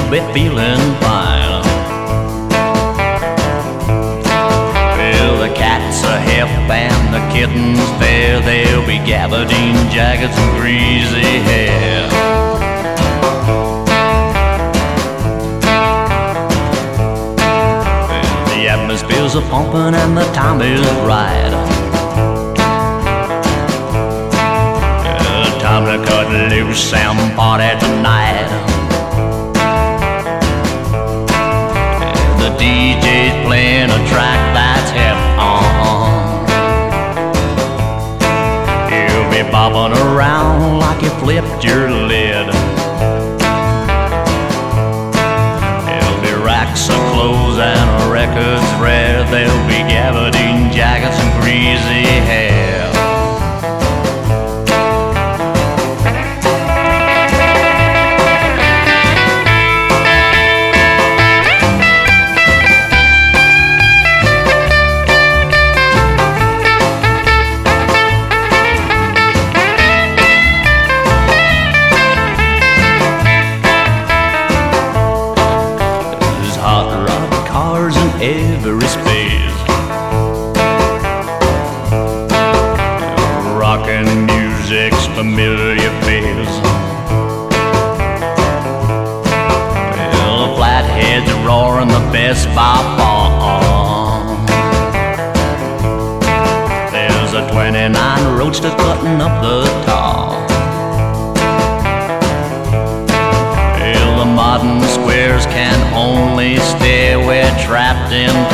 you'll be feeling fine. Well, the cats are hip and the kittens fair. They'll be gabardine jackets and greasy hair. Well, the atmosphere's a pumping and the time is right. Time to cut loose and party tonight. The DJ's playing a track that's hip on. You'll be bobbing around like you flipped your lid. There'll be racks of clothes and records rare. There'll be gabardine jackets and greasy hair. Every space, rockin' music's familiar face. Well, the flatheads are roaring the best by far. There's a 29 roadster cutting up the tar. Well, the modern squares can only stare. We're trapped in